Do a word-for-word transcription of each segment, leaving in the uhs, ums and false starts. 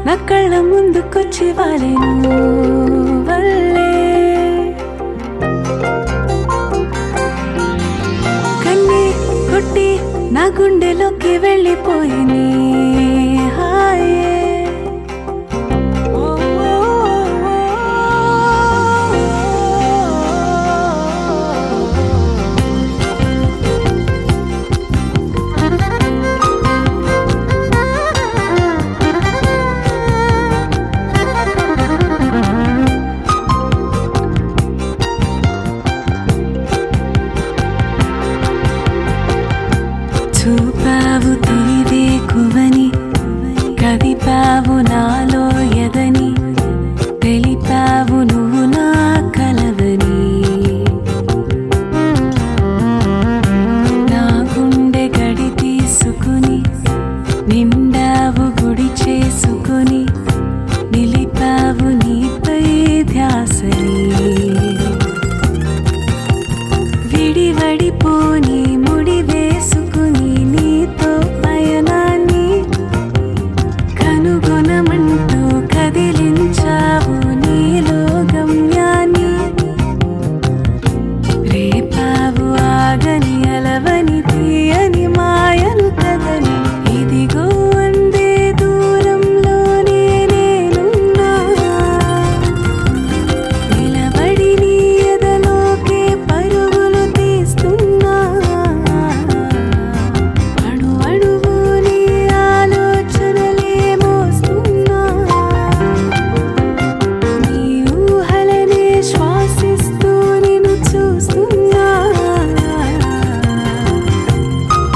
నా కళ్ళ ముందుకొచ్చి వాలేను వల్లే కన్ని కొట్టి నా గుండెలోకి వెళ్ళిపోయిని హాయే చూపావు తీవేకువని కదిపావు నాలో ఎదని తెలిపావు నువ్వు నా కలవని నా గుండె గడి తీసుకుని నిండావు గుడి చేసుకుని నిలిపావు నీపై ధ్యాసని విడివడిపోని ముడి వేసుకుని నీతో పయనాన్ని కనుగొనమంటూ కదిలించావు నీలో గమ్యాన్ని రేపావు ఆగని అలవని తీయని మాయను కదని ఇదిగో అందే దూరంలోనే నేనున్నా నిలబడి నీ ఎదలోకే పరుగులు తీస్తున్నా అణు అణువు నీ ఆలోచనలే మోస్తున్నా నీ ఊహలనే శ్వాసిస్తూ నిన్ను చూస్తున్నా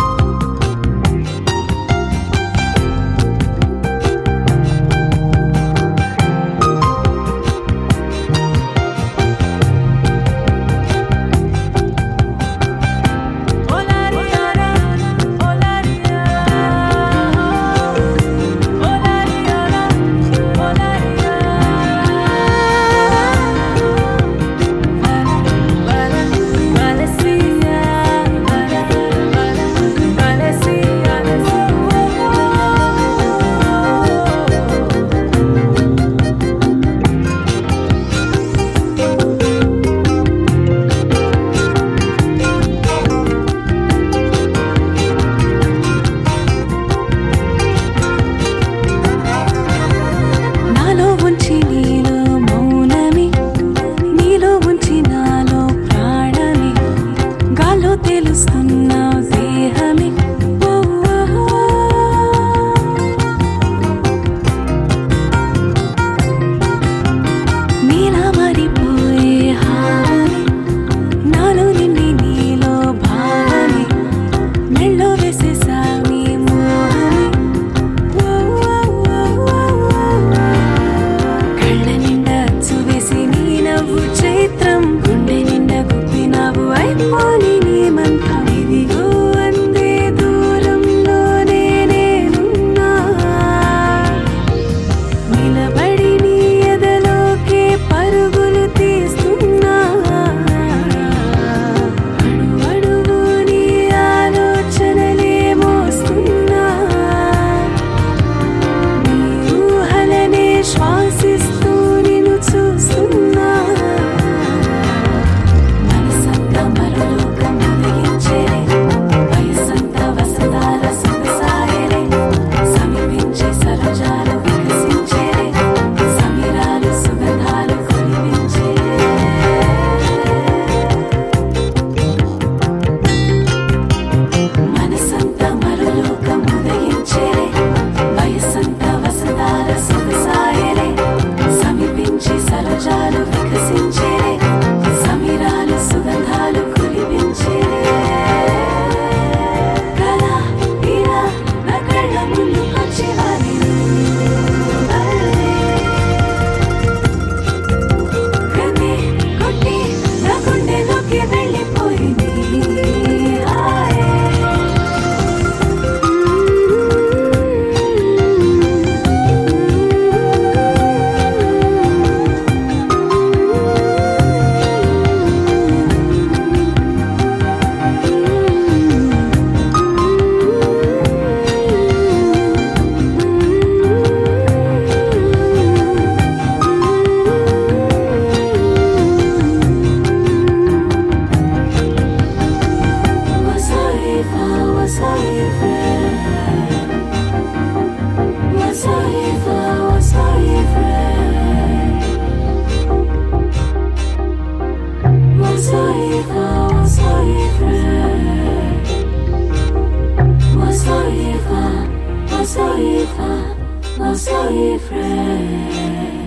Lucifer, my soul friend.